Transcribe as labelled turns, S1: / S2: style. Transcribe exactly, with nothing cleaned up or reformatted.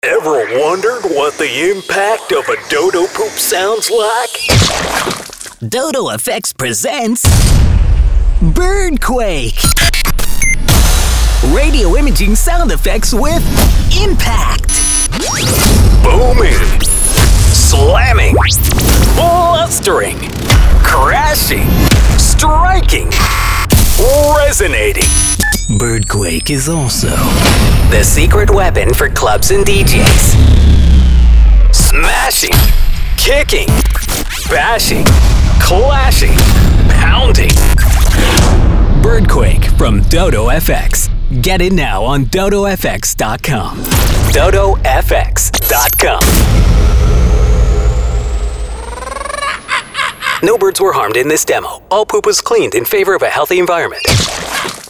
S1: Ever wondered what the impact of a dodo poop sounds like?
S2: Dodo Effects presents Birdquake. Radio imaging sound effects with impact.
S1: Booming, slamming, blustering, crashing, striking, resonating.
S2: Birdquake is also the secret weapon for clubs and D Js.
S1: Smashing, kicking, bashing, clashing, pounding.
S2: Birdquake from Dodo F X. Get it now on dodo f x dot com.
S1: dodo f x dot com. No birds were harmed in this demo. All poop was cleaned in favor of a healthy environment.